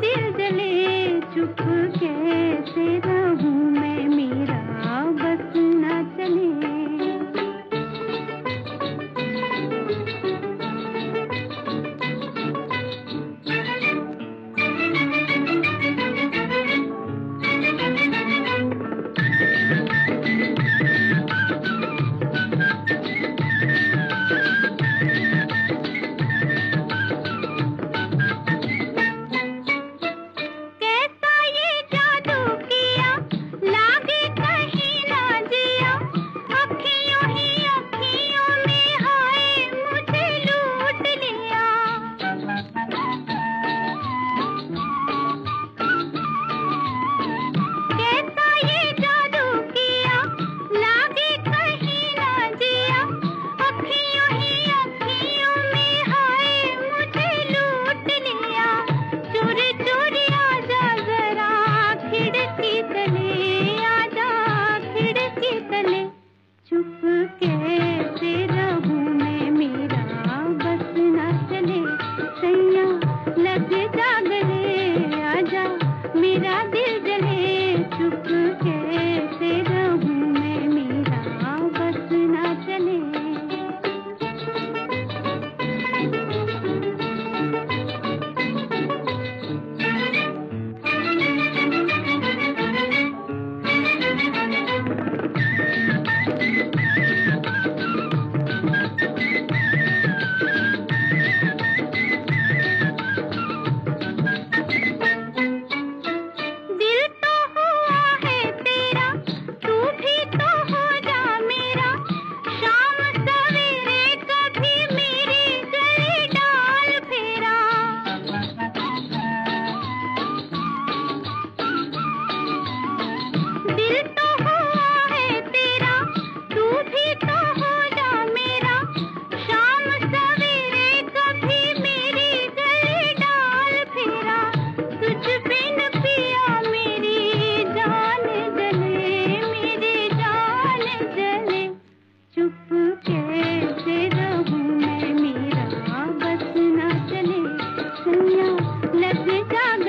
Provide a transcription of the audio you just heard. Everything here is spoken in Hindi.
दिल जले चुप कैसे रहूं मैं, मेरा बस न चले। चुप कैसे रहूं मैं, मेरा बस न चले। सैया लग जा गले आजा, मेरा दिल जले। चुप कैसे रहूं मैं, मेरा बस न चले। चुप कैसे रहूं मैं, मेरा बस न चले। सैया लग जा